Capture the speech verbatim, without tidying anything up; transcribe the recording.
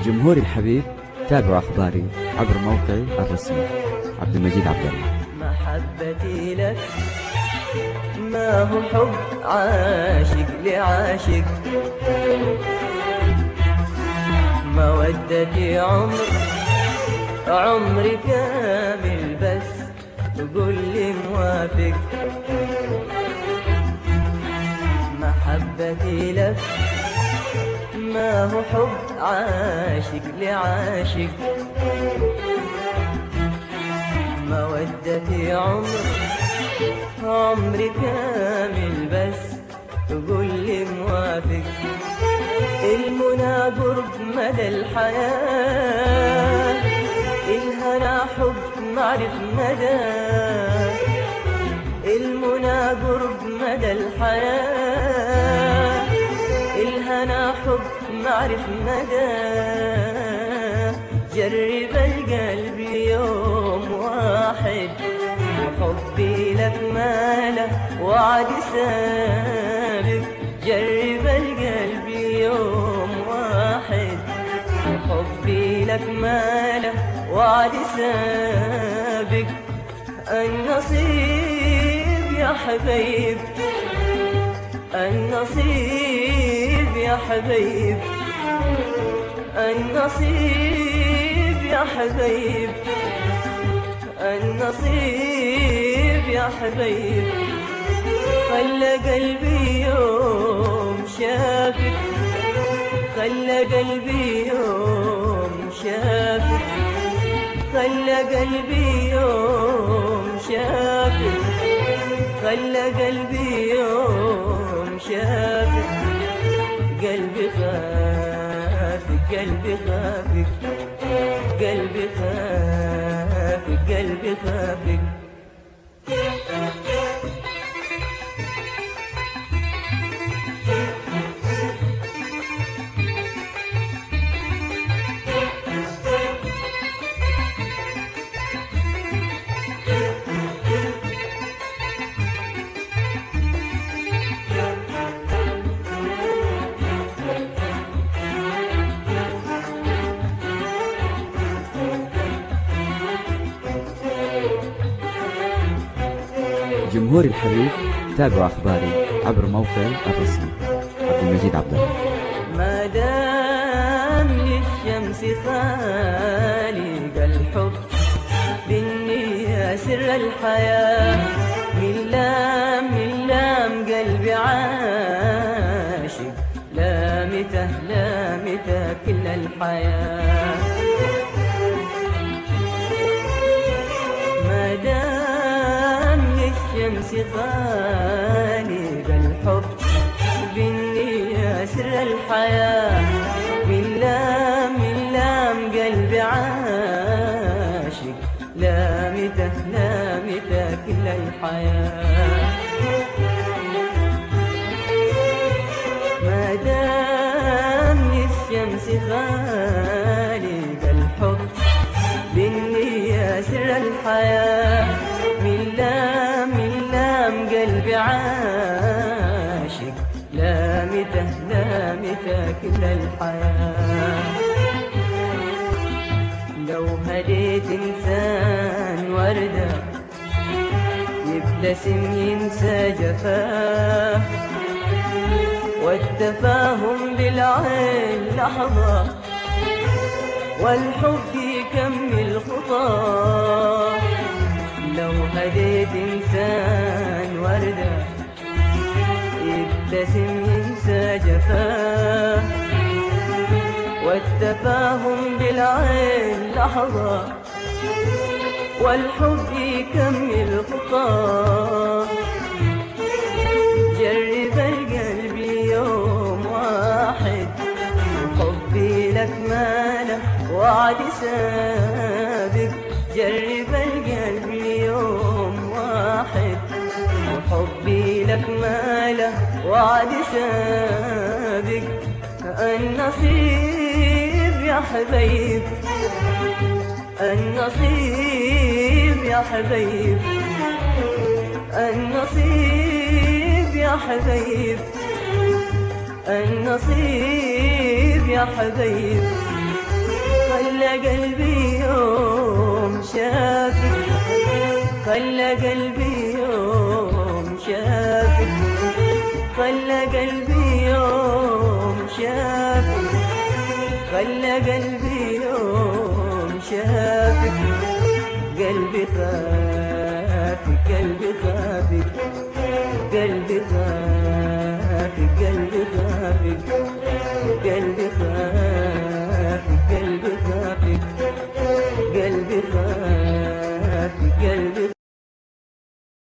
جمهوري الحبيب، تابعوا أخباري عبر موقعي الرسمي عبد المجيد عبد الله. محبتي لك ما هو حب عاشق لعاشق، مودتي عمر عمري كامل، بس تقول لي موافق. محبتي لك ما هو حب عاشق لعاشق، مودتي عمر عمري كامل، بس تقول لي موافق. المنى قرب مدى الحياة، الهنا حب معرف مدى. المنى قرب مدى الحياة، الهنا حب معرف مدى. جرب القلب يوم واحد، وحبي لك ما له وعد سابق. جرب القلب يوم واحد، وحبي لك ما له وعد سابق. النصيب يا حبيب، النصيب يا حبيب، النصيب يا حبيب، النصيب يا حبيب. خلى قلبي يوم شافك، خلى قلبي يوم شافك، خلى قلبي يوم شافك، خلى قلبي يوم شافك. قلبي خافك، قلبي خافك، قلبي خافك، قلبي خافك. جمهوري الحبيب، تابعوا أخباري عبر موقعي الرسمي عبد المجيد عبد الله. ما دام للشمس خالق الحب، بالنية سر الحياة. من لام من لام قلبي عاشق، لامته لامته كل الحياة. ما دام للشمس خالق الحب، بالنية سر الحياة. من لام من لام قلبي عاشق، لامته لامته كل الحياة. ما دام للشمس خالق الحب، بالنية سر الحياة. من لام من لام قلبي عاشق، لامته لامته كل الحياة. لو هديت إنسان وردة، يبتسم ينسى جفاه. والتفاهم بالعين لحظة، والحب يكمل خطاه. لو هديت إنسان وردة، يبتسم ينسى جفاه. والتفاهم بالعين لحظة، والحب يكمل خطاه. جرب القلب يوم واحد، وحبي لك ما له وعد سابق. جرب القلب يوم واحد، وحبي لك ما له وعد سابق. النصيب يا حبيب، النصيب يا حبيب، النصيب يا حبيب، النصيب يا حبيب. خلى قلبي يوم شافك خلى قلبي يوم شافك خلى قلبي يوم شافك خلى قلبي يوم شافك قلبي خافك قلبي خافك